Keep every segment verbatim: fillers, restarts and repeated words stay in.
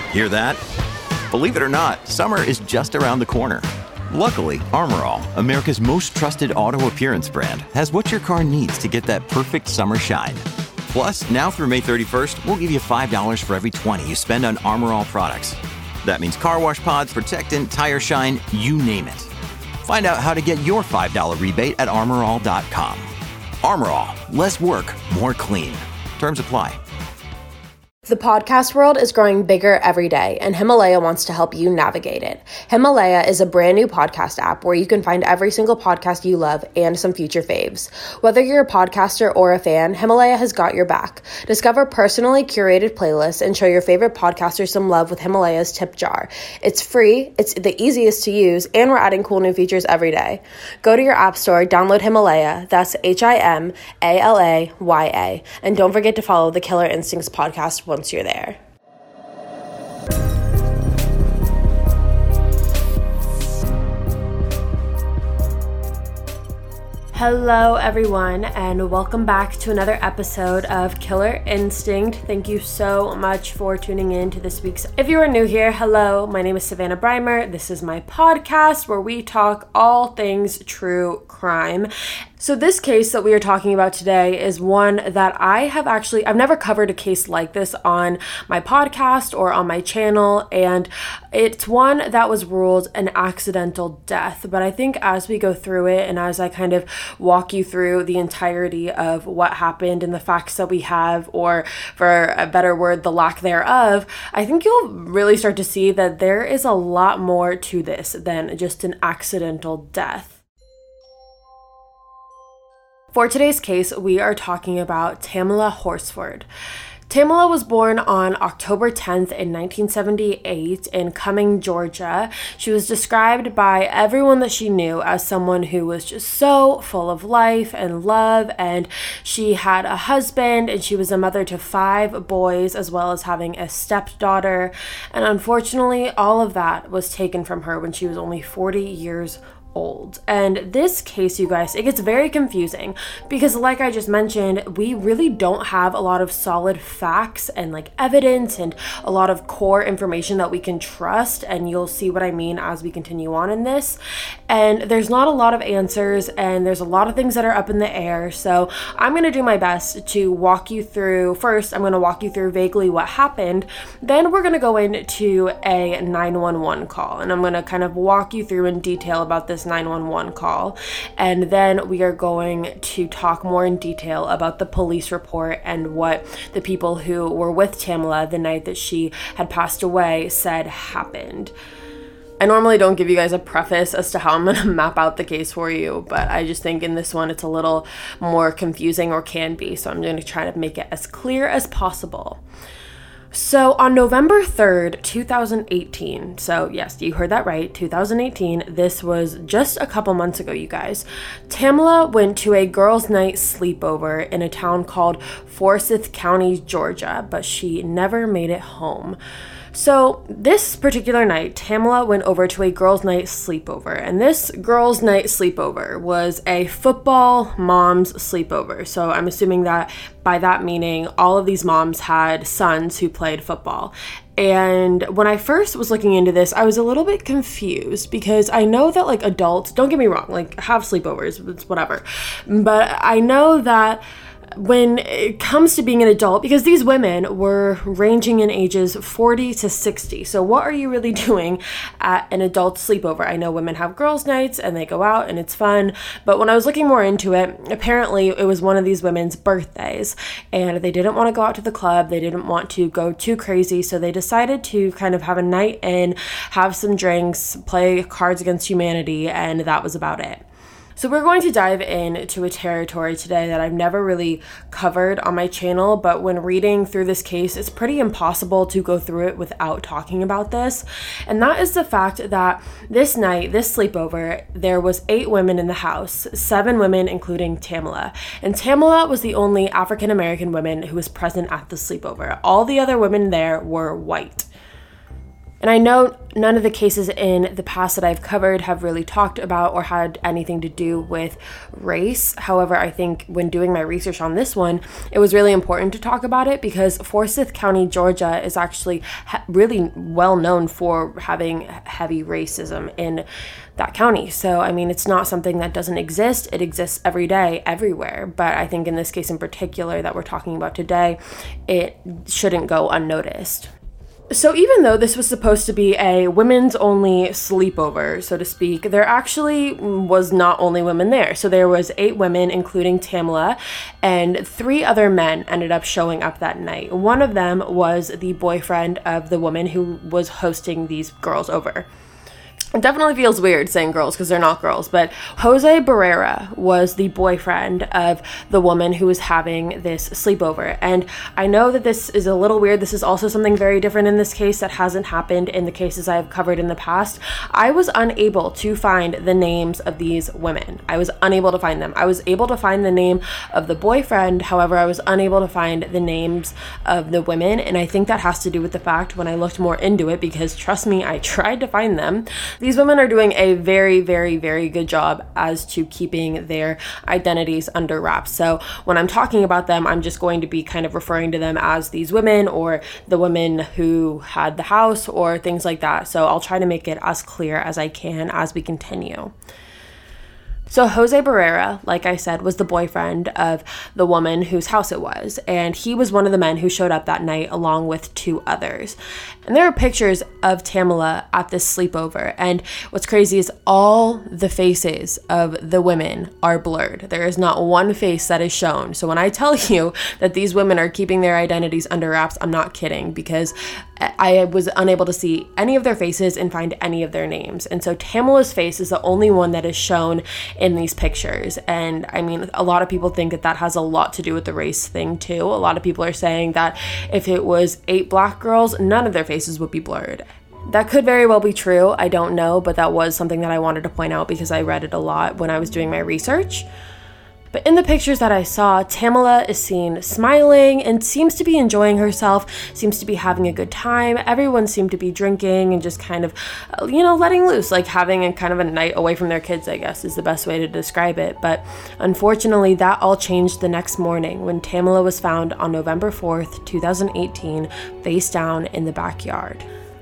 Hear that? Believe it or not, summer is just around the corner. Luckily, Armor All, America's most trusted auto appearance brand, has what your car needs to get that perfect summer shine. Plus, now through May thirty-first, we'll give you five dollars for every twenty you spend on Armor All products. That means car wash pods, protectant, tire shine, you name it. Find out how to get your five dollars rebate at armor all dot com. Armor All, less work, more clean. Terms apply. The podcast world is growing bigger every day, and Himalaya wants to help you navigate it. Himalaya is a brand new podcast app where you can find every single podcast you love and some future faves. Whether you're a podcaster or a fan, Himalaya has got your back. Discover personally curated playlists and show your favorite podcasters some love with Himalaya's tip jar. It's free, it's the easiest to use, and we're adding cool new features every day. Go to your app store, download Himalaya, that's H I M A L A Y A, and don't forget to follow the Killer Instincts podcast once you're there. Hello everyone, and welcome back to another episode of Killer Instinct. Thank you so much for tuning in to this week's. If you are new here, hello, my name is Savannah Breimer. This is my podcast where we talk all things true crime. So this case that we are talking about today is one that I have actually, I've never covered a case like this on my podcast or on my channel, and it's one that was ruled an accidental death. But I think as we go through it and as I kind of walk you through the entirety of what happened and the facts that we have, or for a better word, the lack thereof, I think you'll really start to see that there is a lot more to this than just an accidental death. For today's case, we are talking about Tamala Horsford. Tamala was born on October tenth in nineteen seventy-eight in Cumming, Georgia. She was described by everyone that she knew as someone who was just so full of life and love, and she had a husband and she was a mother to five boys as well as having a stepdaughter, and unfortunately all of that was taken from her when she was only forty years old. And this case, you guys, it gets very confusing because like I just mentioned, we really don't have a lot of solid facts and like evidence and a lot of core information that we can trust, and you'll see what I mean as we continue on in this. And there's not a lot of answers, and there's a lot of things that are up in the air. So I'm going to do my best to walk you through. First, I'm going to walk you through vaguely what happened. Then we're going to go into a nine one one call, and I'm going to kind of walk you through in detail about this nine one one call, and then we are going to talk more in detail about the police report and what the people who were with Tamala the night that she had passed away said happened. I normally don't give you guys a preface as to how I'm going to map out the case for you, but I just think in this one it's a little more confusing, or can be, so I'm going to try to make it as clear as possible. So on November third, two thousand eighteen, so yes, you heard that right, two thousand eighteen, this was just a couple months ago, you guys, Tamala went to a girls' night sleepover in a town called Forsyth County, Georgia, but she never made it home. So this particular night, Tamala went over to a girls' night sleepover, and this girls' night sleepover was a football mom's sleepover. So I'm assuming that by that meaning all of these moms had sons who played football. And when I first was looking into this, I was a little bit confused because I know that like adults, don't get me wrong, like have sleepovers, it's whatever. But I know that when it comes to being an adult, because these women were ranging in ages forty to sixty. So what are you really doing at an adult sleepover? I know women have girls' nights and they go out and it's fun, but when I was looking more into it, apparently it was one of these women's birthdays and they didn't want to go out to the club. They didn't want to go too crazy. So they decided to kind of have a night in, have some drinks, play Cards Against Humanity, and that was about it. So we're going to dive into a territory today that I've never really covered on my channel, but when reading through this case, it's pretty impossible to go through it without talking about this. And that is the fact that this night, this sleepover, there was eight women in the house, seven women including Tamala. And Tamala was the only African-American woman who was present at the sleepover. All the other women there were white. And I know none of the cases in the past that I've covered have really talked about or had anything to do with race. However, I think when doing my research on this one, it was really important to talk about it because Forsyth County, Georgia is actually ha- really well known for having heavy racism in that county. So, I mean, it's not something that doesn't exist. It exists every day, everywhere. But I think in this case in particular that we're talking about today, it shouldn't go unnoticed. So even though this was supposed to be a women's only sleepover, so to speak, there actually was not only women there. So there was eight women, including Tamla, and three other men ended up showing up that night. One of them was the boyfriend of the woman who was hosting these girls over. It definitely feels weird saying girls because they're not girls, but Jose Barrera was the boyfriend of the woman who was having this sleepover. And I know that this is a little weird. This is also something very different in this case that hasn't happened in the cases I've covered in the past. I was unable to find the names of these women. I was unable to find them. I was able to find the name of the boyfriend. However, I was unable to find the names of the women. And I think that has to do with the fact when I looked more into it, because trust me, I tried to find them. These women are doing a very, very, very good job as to keeping their identities under wraps. So when I'm talking about them, I'm just going to be kind of referring to them as these women or the women who had the house or things like that. So I'll try to make it as clear as I can as we continue. So Jose Barrera, like I said, was the boyfriend of the woman whose house it was, and he was one of the men who showed up that night along with two others. And there are pictures of Tamla at this sleepover, and what's crazy is all the faces of the women are blurred. There is not one face that is shown. So when I tell you that these women are keeping their identities under wraps, I'm not kidding, because I was unable to see any of their faces and find any of their names. And so Tamla's face is the only one that is shown in these pictures. And I mean, a lot of people think that that has a lot to do with the race thing too. A lot of people are saying that if it was eight black girls, none of their faces would be blurred. That could very well be true. I don't know, but that was something that I wanted to point out because I read it a lot when I was doing my research. But in the pictures that I saw, Tamla is seen smiling and seems to be enjoying herself, seems to be having a good time. Everyone seemed to be drinking and just kind of, you know, letting loose, like having a kind of a night away from their kids, I guess is the best way to describe it. But unfortunately, that all changed the next morning when Tamla was found on November fourth, twenty eighteen, face down in the backyard.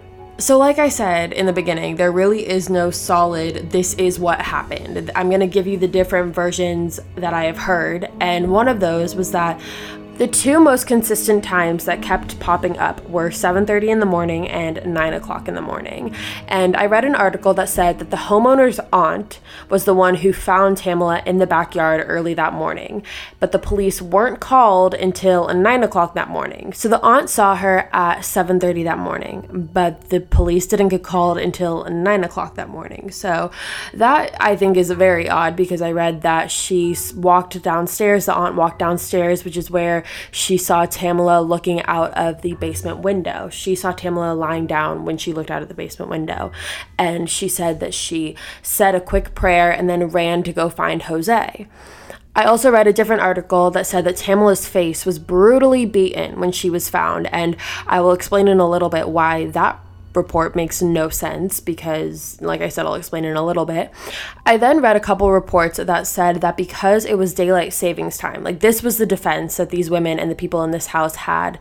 So like I said in the beginning, there really is no solid, this is what happened. I'm going to give you the different versions that I have heard, and one of those was that the two most consistent times that kept popping up were seven thirty in the morning and nine o'clock in the morning. And I read an article that said that the homeowner's aunt was the one who found Tamla in the backyard early that morning, but the police weren't called until nine o'clock that morning. So the aunt saw her at seven thirty that morning, but the police didn't get called until nine o'clock that morning. So that I think is very odd, because I read that she walked downstairs, the aunt walked downstairs, which is where she saw Tamla looking out of the basement window. She saw Tamla lying down when she looked out of the basement window. And she said that she said a quick prayer and then ran to go find Jose. I also read a different article that said that Tamla's face was brutally beaten when she was found. And I will explain in a little bit why that report makes no sense, because like I said, I'll explain in a little bit. I then read a couple reports that said that because it was daylight savings time, like this was the defense that these women and the people in this house had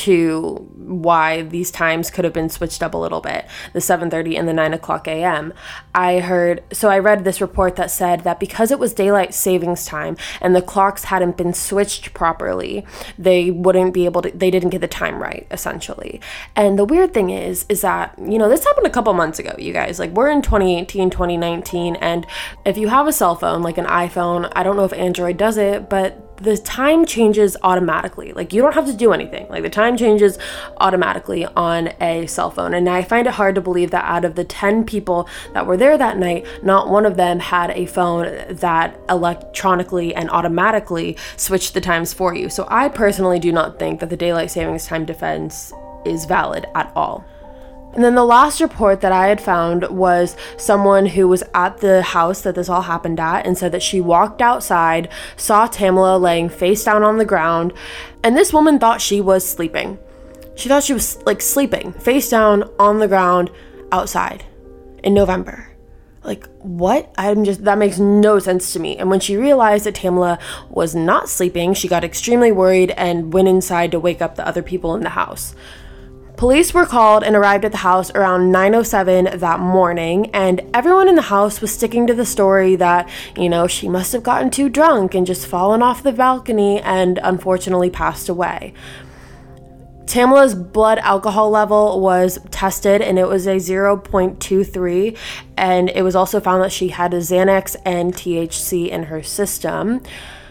to why these times could have been switched up a little bit, the seven thirty and the nine o'clock a.m. I heard, so I read this report that said that because it was daylight savings time and the clocks hadn't been switched properly, they wouldn't be able to, they didn't get the time right, essentially. And the weird thing is, is that you know, this happened a couple months ago, you guys. Like, we're in twenty eighteen, twenty nineteen, and if you have a cell phone, like an iPhone, I don't know if Android does it, but the time changes automatically. Like, you don't have to do anything. Like, the time changes automatically on a cell phone. And I find it hard to believe that out of the ten people that were there that night, not one of them had a phone that electronically and automatically switched the times for you. So I personally do not think that the daylight savings time defense is valid at all. And then the last report that I had found was someone who was at the house that this all happened at and said that she walked outside, saw Tamla laying face down on the ground, and this woman thought she was sleeping. She thought she was like sleeping, face down on the ground outside in November. Like, what? I'm just, that makes no sense to me. And when she realized that Tamala was not sleeping, she got extremely worried and went inside to wake up the other people in the house. Police were called and arrived at the house around nine oh seven that morning, and everyone in the house was sticking to the story that, you know, she must have gotten too drunk and just fallen off the balcony and unfortunately passed away. Tamala's blood alcohol level was tested and it was a zero point two three, and it was also found that she had a Xanax and T H C in her system.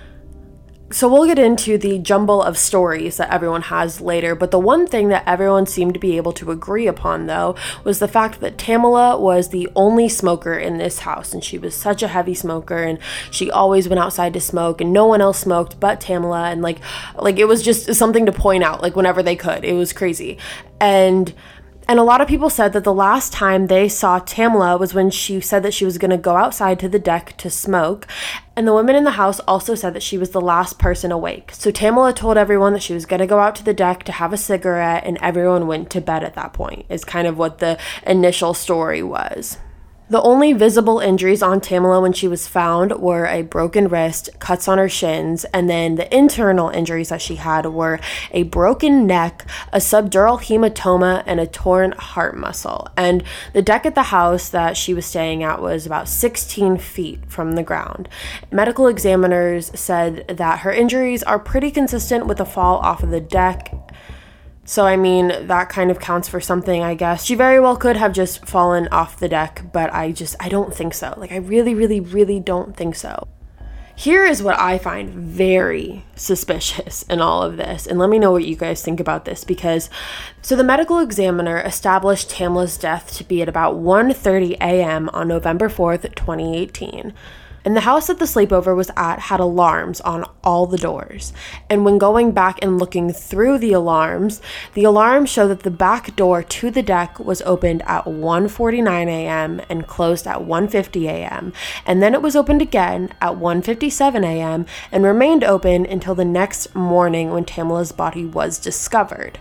So we'll get into the jumble of stories that everyone has later, but the one thing that everyone seemed to be able to agree upon, though, was the fact that Tamala was the only smoker in this house, and she was such a heavy smoker, and she always went outside to smoke, and no one else smoked but Tamala, and like, like it was just something to point out, like whenever they could. It was crazy. And And a lot of people said that the last time they saw Tamala was when she said that she was going to go outside to the deck to smoke. And the women in the house also said that she was the last person awake. So Tamala told everyone that she was going to go out to the deck to have a cigarette, and everyone went to bed at that point, is kind of what the initial story was. The only visible injuries on Tamala when she was found were a broken wrist, cuts on her shins, and then the internal injuries that she had were a broken neck, a subdural hematoma, and a torn heart muscle. And the deck at the house that she was staying at was about sixteen feet from the ground. Medical examiners said that her injuries are pretty consistent with a fall off of the deck. So, I mean, that kind of counts for something, I guess. She very well could have just fallen off the deck, but I just, I don't think so. Like, I really, really, really don't think so. Here is what I find very suspicious in all of this, and let me know what you guys think about this, because, so the medical examiner established Tamala's death to be at about one thirty a.m. on November fourth, twenty eighteen. And the house that the sleepover was at had alarms on all the doors. And when going back and looking through the alarms, the alarms show that the back door to the deck was opened at one forty-nine a.m. and closed at one fifty a.m. And then it was opened again at one fifty-seven a.m. and remained open until the next morning when Tamala's body was discovered.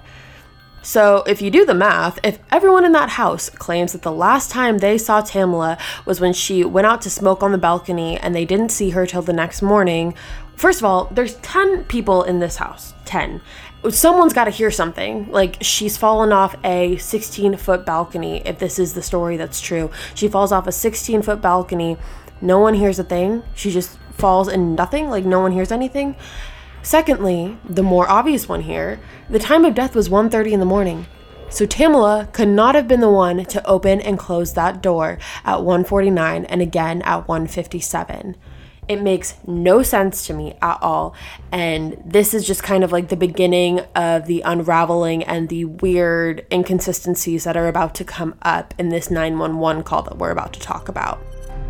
So if you do the math, if everyone in that house claims that the last time they saw Tamala was when she went out to smoke on the balcony and they didn't see her till the next morning, first of all, there's ten people in this house, ten. Someone's got to hear something. Like, she's fallen off a sixteen-foot balcony, if this is the story that's true. She falls off a sixteen-foot balcony, no one hears a thing, she just falls and nothing, like no one hears anything. Secondly, the more obvious one here, the time of death was one thirty in the morning. So Tamala could not have been the one to open and close that door at one forty-nine and again at one fifty-seven. It makes no sense to me at all, and this is just kind of like the beginning of the unraveling and the weird inconsistencies that are about to come up in this nine one one call that we're about to talk about.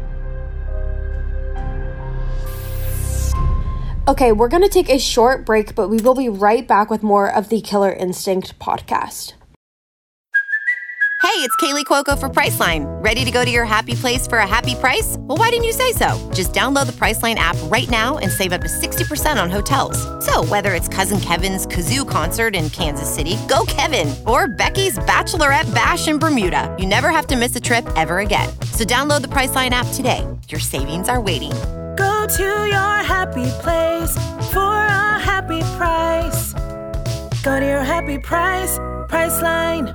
Okay, we're going to take a short break, but we will be right back with more of the Killer Instinct podcast. Hey, it's Kaylee Cuoco for Priceline. Ready to go to your happy place for a happy price? Well, why didn't you say so? Just download the Priceline app right now and save up to sixty percent on hotels. So whether it's Cousin Kevin's Kazoo Concert in Kansas City, go Kevin, or Becky's Bachelorette Bash in Bermuda, you never have to miss a trip ever again. So download the Priceline app today. Your savings are waiting. Go to your happy place for a happy price. Go to your happy price, Priceline.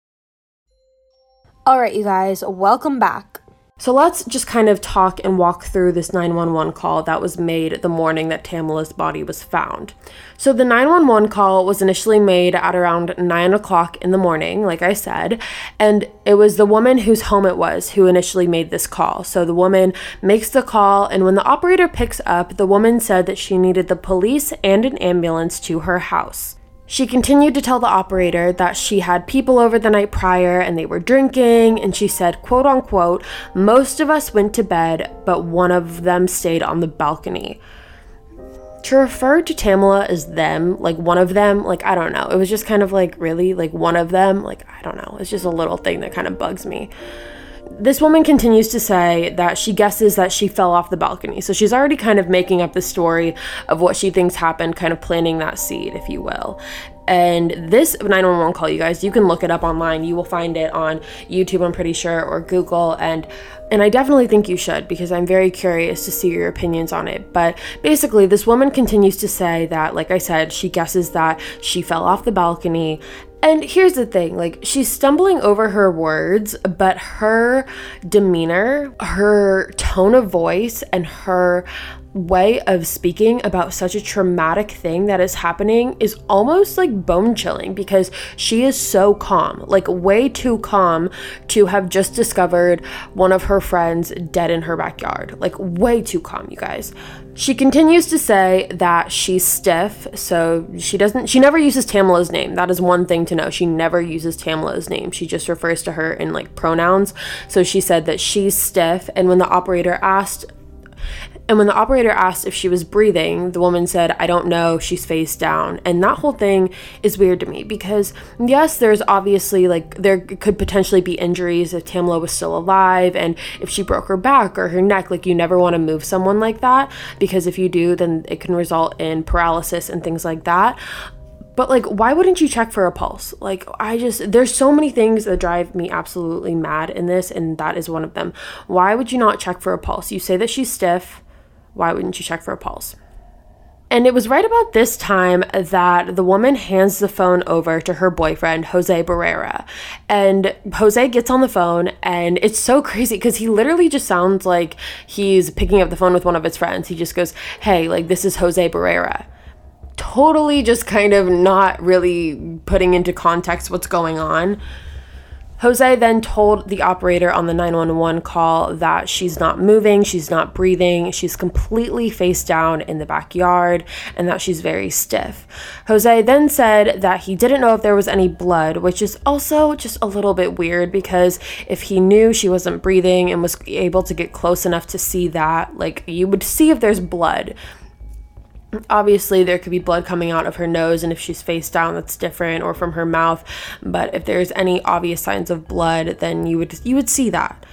All right, you guys, welcome back. So let's just kind of talk and walk through this nine one one call that was made the morning that Tamala's body was found. So the nine one one call was initially made at around nine o'clock in the morning, like I said, and it was the woman whose home it was who initially made this call. So the woman makes the call, and when the operator picks up, the woman said that she needed the police and an ambulance to her house. She continued to tell the operator that she had people over the night prior and they were drinking, and she said, quote unquote, most of us went to bed, but one of them stayed on the balcony. To refer to Tamala as them, like one of them, like, I don't know. It was just kind of like, really? Like one of them? Like, I don't know. It's just a little thing that kind of bugs me. This woman continues to say that she guesses that she fell off the balcony. So she's already kind of making up the story of what she thinks happened, kind of planting that seed, if you will. And this nine one one call, you guys, you can look it up online. You will find it on YouTube, I'm pretty sure, or Google. And and I definitely think you should, because I'm very curious to see your opinions on it. But basically, this woman continues to say that, like I said, she guesses that she fell off the balcony. And here's the thing, like, she's stumbling over her words, but her demeanor, her tone of voice, and her way of speaking about such a traumatic thing that is happening is almost like bone chilling, because she is so calm, like way too calm to have just discovered one of her friends dead in her backyard. Like, way too calm, you guys. She continues to say that she's stiff, so she doesn't, she never uses Tamela's name. That is one thing to know. She never uses Tamela's name. She just refers to her in like pronouns. So she said that she's stiff, and when the operator asked And when the operator asked if she was breathing, the woman said, I don't know, she's face down. And that whole thing is weird to me, because yes, there's obviously like, there could potentially be injuries if Tamela was still alive, and if she broke her back or her neck, like, you never want to move someone like that, because if you do, then it can result in paralysis and things like that. But like, why wouldn't you check for a pulse? Like, I just, there's so many things that drive me absolutely mad in this, and that is one of them. Why would you not check for a pulse? You say that she's stiff. Why wouldn't you check for a pulse? And it was right about this time that the woman hands the phone over to her boyfriend, Jose Barrera. And Jose gets on the phone, and it's so crazy because he literally just sounds like he's picking up the phone with one of his friends. He just goes, hey, like, this is Jose Barrera. Totally just kind of not really putting into context what's going on. Jose then told the operator on the nine one one call that she's not moving, she's not breathing, she's completely face down in the backyard, and that she's very stiff. Jose then said that he didn't know if there was any blood, which is also just a little bit weird, because if he knew she wasn't breathing and was able to get close enough to see that, like, you would see if there's blood. Obviously, there could be blood coming out of her nose, and if she's face down, that's different, or from her mouth. But if there's any obvious signs of blood, then you would you would see that.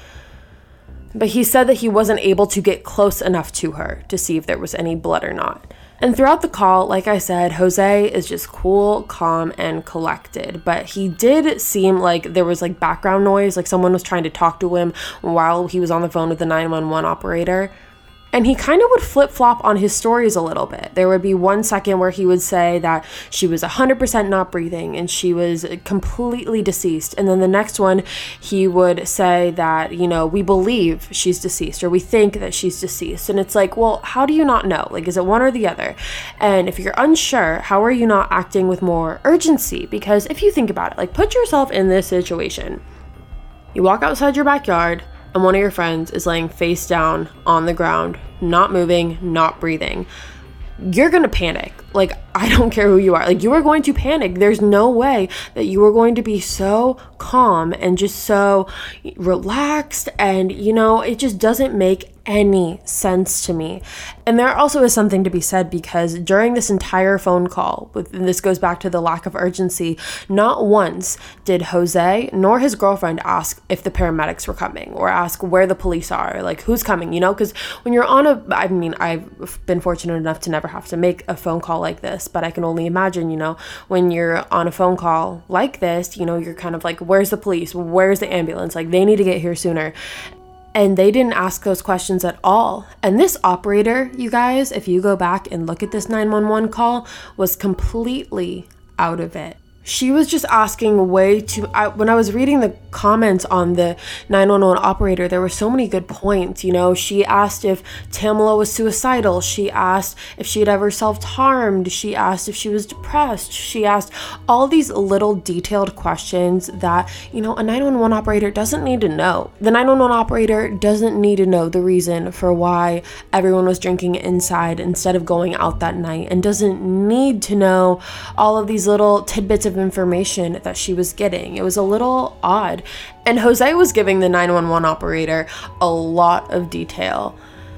But he said that he wasn't able to get close enough to her to see if there was any blood or not. And throughout the call, like I said, Jose is just cool, calm, and collected. But he did seem like there was like background noise, like someone was trying to talk to him while he was on the phone with the nine one one operator. And he kind of would flip-flop on his stories a little bit. There would be one second where he would say that she was one hundred percent not breathing and she was completely deceased. And then the next one, he would say that, you know, we believe she's deceased, or we think that she's deceased. And it's like, well, how do you not know? Like, is it one or the other? And if you're unsure, how are you not acting with more urgency? Because if you think about it, like, put yourself in this situation. You walk outside your backyard, and one of your friends is laying face down on the ground, not moving, not breathing. You're gonna panic. Like, I don't care who you are. Like, you are going to panic. There's no way that you are going to be so calm and just so relaxed. And, you know, it just doesn't make any sense to me. And there also is something to be said, because during this entire phone call, with, and this goes back to the lack of urgency, not once did Jose nor his girlfriend ask if the paramedics were coming, or ask where the police are, like, who's coming, you know? Because when you're on a, I mean, I've been fortunate enough to never have to make a phone call like this, but I can only imagine, you know, when you're on a phone call like this, you know, you're kind of like, where's the police? Where's the ambulance? Like, they need to get here sooner. And they didn't ask those questions at all. And this operator, you guys, if you go back and look at this nine one one call, was completely out of it. She was just asking way too, I, when I was reading the comments on the nine one one operator, there were so many good points. You know, she asked if Tamela was suicidal. She asked if she had ever self-harmed. She asked if she was depressed. She asked all these little detailed questions that, you know, a nine one one operator doesn't need to know. The nine one one operator doesn't need to know the reason for why everyone was drinking inside instead of going out that night, and doesn't need to know all of these little tidbits of information that she was getting. It was a little odd. And Jose was giving the nine one one operator a lot of detail.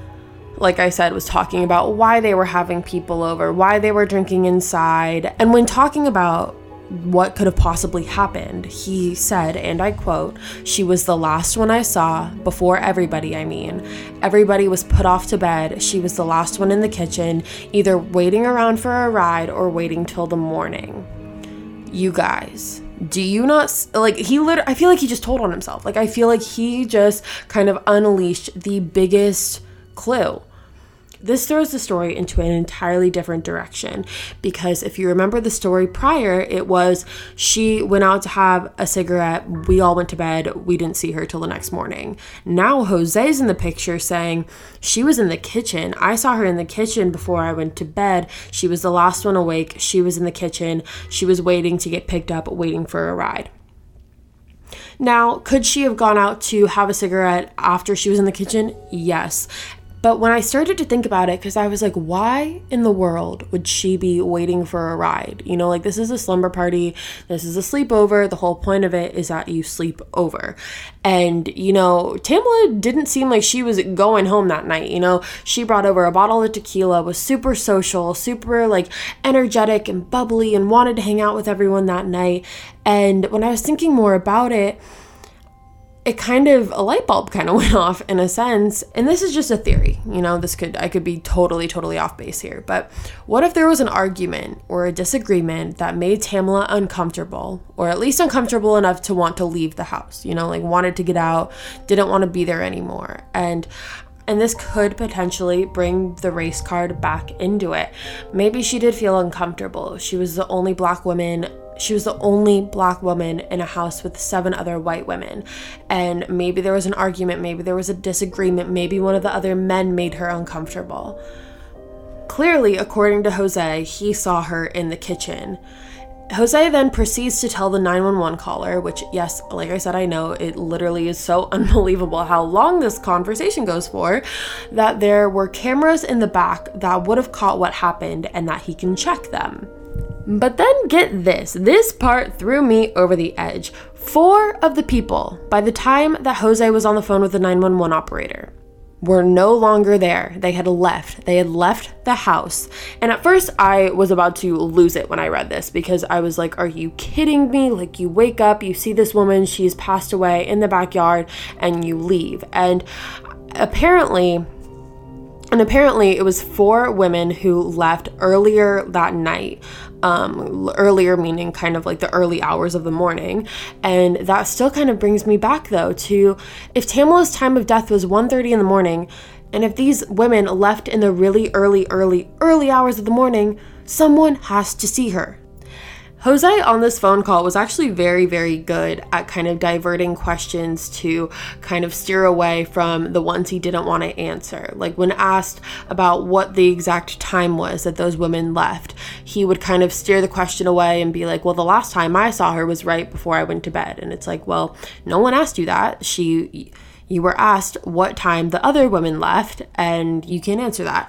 Like I said, was talking about why they were having people over, why they were drinking inside. And when talking about what could have possibly happened, he said, and I quote, "She was the last one I saw, before everybody, I mean. Everybody was put off to bed. She was the last one in the kitchen, either waiting around for a ride or waiting till the morning." You guys, do you not, like, he literally, I feel like he just told on himself. Like, I feel like he just kind of unleashed the biggest clue. This throws the story into an entirely different direction, because if you remember the story prior, it was she went out to have a cigarette, we all went to bed, we didn't see her till the next morning. Now Jose's in the picture saying she was in the kitchen. I saw her in the kitchen before I went to bed. She was the last one awake. She was in the kitchen. She was waiting to get picked up, waiting for a ride. Now, could she have gone out to have a cigarette after she was in the kitchen? Yes. But when I started to think about it, because I was like, why in the world would she be waiting for a ride? You know, like, this is a slumber party. This is a sleepover. The whole point of it is that you sleep over. And, you know, Tamla didn't seem like she was going home that night. You know, she brought over a bottle of tequila, was super social, super, like, energetic and bubbly, and wanted to hang out with everyone that night. And when I was thinking more about it, it kind of, a light bulb kind of went off in a sense. And this is just a theory, you know, this could, I could be totally, totally off base here. But what if there was an argument or a disagreement that made Tamla uncomfortable, or at least uncomfortable enough to want to leave the house, you know, like wanted to get out, didn't want to be there anymore. And And this could potentially bring the race card back into it. Maybe she did feel uncomfortable. She was the only black woman She was the only black woman in a house with seven other white women. And maybe there was an argument, maybe there was a disagreement, maybe one of the other men made her uncomfortable. Clearly, according to Jose, he saw her in the kitchen. Jose then proceeds to tell the nine one one caller, which, yes, like I said, I know it literally is so unbelievable how long this conversation goes for, that there were cameras in the back that would have caught what happened and that he can check them. But then get this, this part threw me over the edge. Four of the people, by the time that Jose was on the phone with the nine one one operator, were no longer there. They had left. They had left the house. And at first I was about to lose it when I read this, because I was like, are you kidding me? Like, you wake up, you see this woman, she's passed away in the backyard, and you leave. And apparently... And apparently it was four women who left earlier that night, um, earlier meaning kind of like the early hours of the morning. And that still kind of brings me back, though, to if Tamla's time of death was one thirty in the morning, and if these women left in the really early, early, early hours of the morning, someone has to see her. Jose on this phone call was actually very, very good at kind of diverting questions to kind of steer away from the ones he didn't want to answer. Like when asked about what the exact time was that those women left, he would kind of steer the question away and be like, well, the last time I saw her was right before I went to bed. And it's like, well, no one asked you that. She, you were asked what time the other women left, and you can't answer that.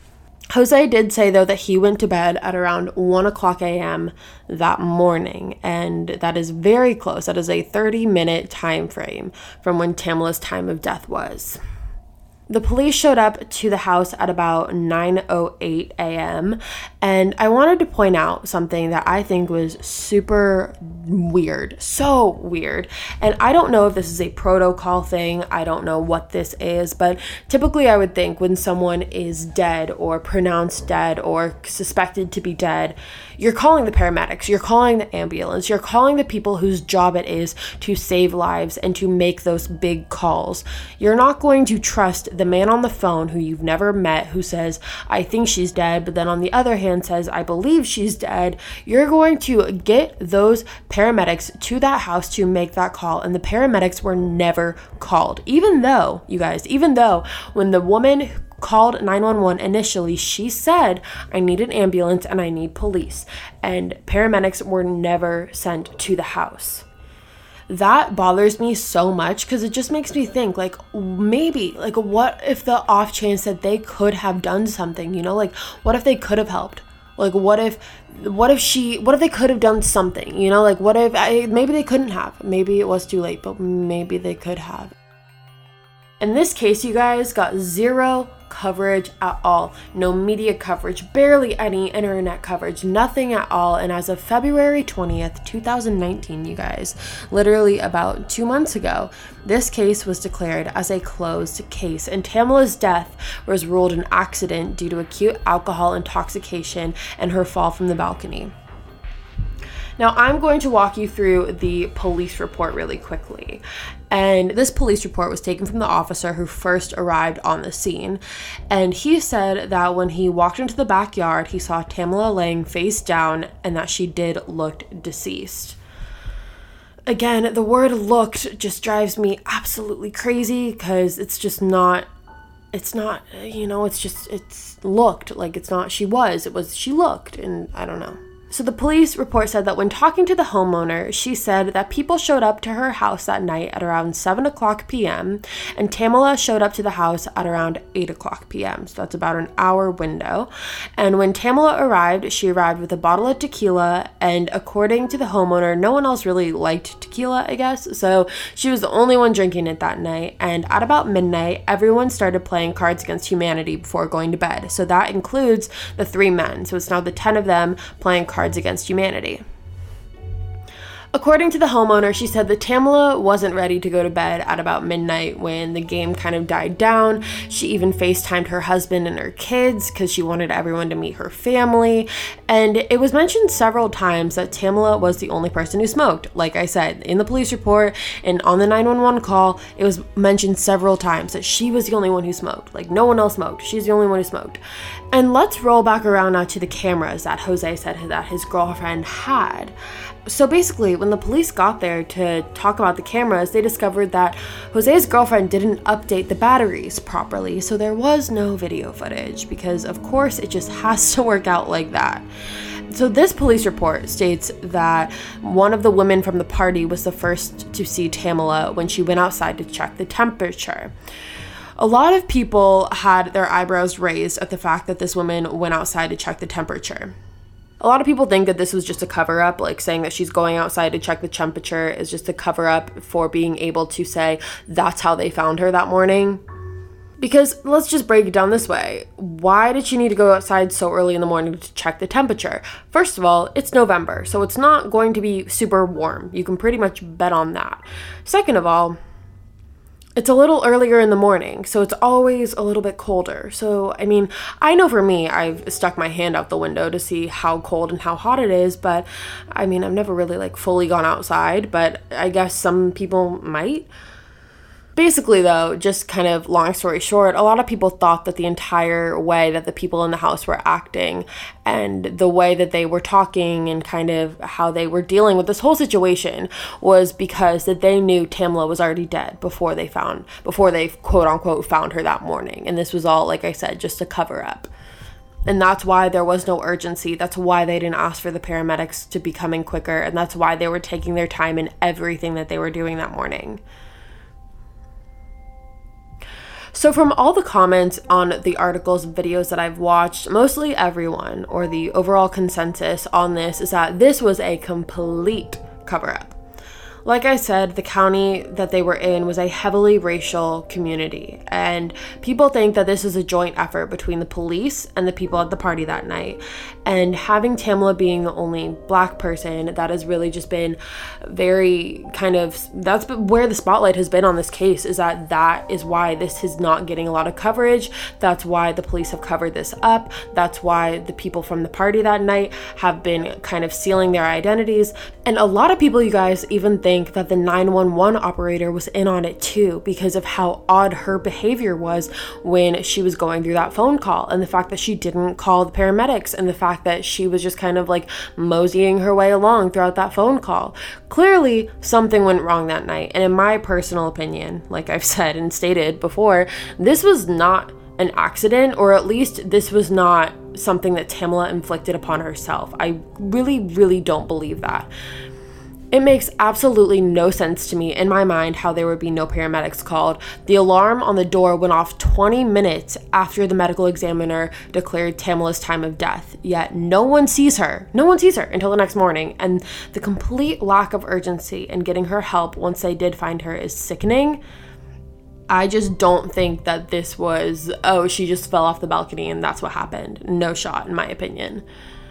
Jose did say, though, that he went to bed at around one o'clock a.m. that morning, and that is very close. That is a thirty-minute time frame from when Tamla's time of death was. The police showed up to the house at about nine oh eight a.m. and I wanted to point out something that I think was super weird, so weird. And I don't know if this is a protocol thing, I don't know what this is, but typically I would think when someone is dead or pronounced dead or suspected to be dead, you're calling the paramedics, you're calling the ambulance, you're calling the people whose job it is to save lives and to make those big calls. You're not going to trust the man on the phone who you've never met who says, I think she's dead, but then on the other hand says, I believe she's dead. You're going to get those paramedics to that house to make that call, and the paramedics were never called. Even though, you guys, even though when the woman called nine one one initially, she said, I need an ambulance and I need police, and paramedics were never sent to the house. That bothers me so much because it just makes me think, like, maybe, like, what if the off chance that they could have done something, you know, like, what if they could have helped? Like, what if, what if she, what if they could have done something, you know, like, what if, I, maybe they couldn't have, maybe it was too late, but maybe they could have. In this case, you guys got zero coverage at all. No media coverage, barely any internet coverage, nothing at all. And as of February twentieth, twenty nineteen, you guys, literally about two months ago, this case was declared as a closed case, and Tamla's death was ruled an accident due to acute alcohol intoxication and her fall from the balcony. Now, I'm going to walk you through the police report really quickly. And this police report was taken from the officer who first arrived on the scene. And he said that when he walked into the backyard, he saw Tamala laying face down and that she did look deceased. Again, the word looked just drives me absolutely crazy because it's just not, it's not, you know, it's just, it's looked like it's not she was, it was she looked, and I don't know. So the police report said that when talking to the homeowner, she said that people showed up to her house that night at around seven o'clock p.m. and Tamala showed up to the house at around eight o'clock p.m. So that's about an hour window. And when Tamala arrived, she arrived with a bottle of tequila, and according to the homeowner, no one else really liked tequila, I guess. So she was the only one drinking it that night. And at about midnight, everyone started playing Cards Against Humanity before going to bed. So that includes the three men. So it's now the ten of them playing Cards Against Humanity. According to the homeowner, she said that Tamala wasn't ready to go to bed at about midnight when the game kind of died down. She even FaceTimed her husband and her kids because she wanted everyone to meet her family. And it was mentioned several times that Tamala was the only person who smoked. Like I said, in the police report and on the nine one one call, it was mentioned several times that she was the only one who smoked. Like, no one else smoked. She's the only one who smoked. And let's roll back around now to the cameras that Jose said that his girlfriend had. So basically, when the police got there to talk about the cameras, they discovered that Jose's girlfriend didn't update the batteries properly, so there was no video footage because, of course, it just has to work out like that. So this police report states that one of the women from the party was the first to see Tamala when she went outside to check the temperature. A lot of people had their eyebrows raised at the fact that this woman went outside to check the temperature. A lot of people think that this was just a cover-up, like saying that she's going outside to check the temperature is just a cover-up for being able to say that's how they found her that morning. Because let's just break it down this way. Why did she need to go outside so early in the morning to check the temperature? First of all, it's November, so it's not going to be super warm. You can pretty much bet on that. Second of all, it's a little earlier in the morning, so it's always a little bit colder. So, I mean, I know for me, I've stuck my hand out the window to see how cold and how hot it is, but I mean, I've never really like fully gone outside, but I guess some people might. Basically, though, just kind of long story short, a lot of people thought that the entire way that the people in the house were acting and the way that they were talking and kind of how they were dealing with this whole situation was because that they knew Tamala was already dead before they found, before they quote unquote found her that morning. And this was all, like I said, just a cover up. And that's why there was no urgency. That's why they didn't ask for the paramedics to be coming quicker. And that's why they were taking their time in everything that they were doing that morning. So from all the comments on the articles and videos that I've watched, mostly everyone, or the overall consensus on this, is that this was a complete cover-up. Like I said, the county that they were in was a heavily racial community, and people think that this is a joint effort between the police and the people at the party that night. And having Tamala being the only black person, that has really just been very kind of, that's where the spotlight has been on this case, is that that is why this is not getting a lot of coverage. That's why the police have covered this up. That's why the people from the party that night have been kind of sealing their identities. And a lot of people, you guys, even think that the nine one one operator was in on it too, because of how odd her behavior was when she was going through that phone call, and the fact that she didn't call the paramedics, and the fact that she was just kind of like moseying her way along throughout that phone call. Clearly something went wrong that night, and in my personal opinion, like I've said and stated before, this was not an accident, or at least this was not something that Tamala inflicted upon herself. I really, really don't believe that. It makes absolutely no sense to me in my mind how there would be no paramedics called. The alarm on the door went off twenty minutes after the medical examiner declared Tamala's time of death, yet no one sees her. No one sees her until the next morning, and the complete lack of urgency in getting her help once they did find her is sickening. I just don't think that this was, oh, she just fell off the balcony and that's what happened. No shot, in my opinion.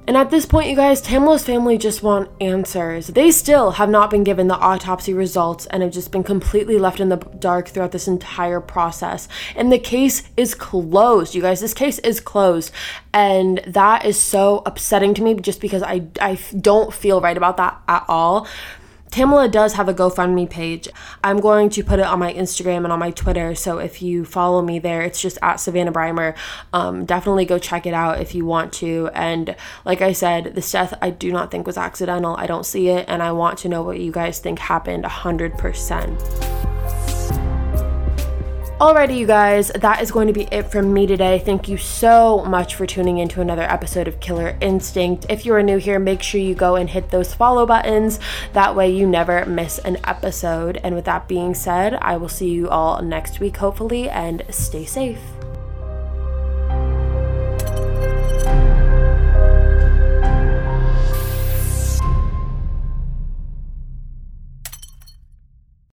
And at this point, you guys, Tamela's family just want answers. They still have not been given the autopsy results and have just been completely left in the dark throughout this entire process. And the case is closed, you guys. This case is closed. And that is so upsetting to me just because I, I don't feel right about that at all. Tamela does have a GoFundMe page. I'm going to put it on my Instagram and on my Twitter, so if you follow me there, it's just at Savannah Breimer. Um, definitely go check it out if you want to. And like I said, this death I do not think was accidental. I don't see it, and I want to know what you guys think happened one hundred percent. Alrighty, you guys, that is going to be it from me today. Thank you so much for tuning in to another episode of Killer Instinct. If you are new here, make sure you go and hit those follow buttons. That way you never miss an episode. And with that being said, I will see you all next week, hopefully, and stay safe.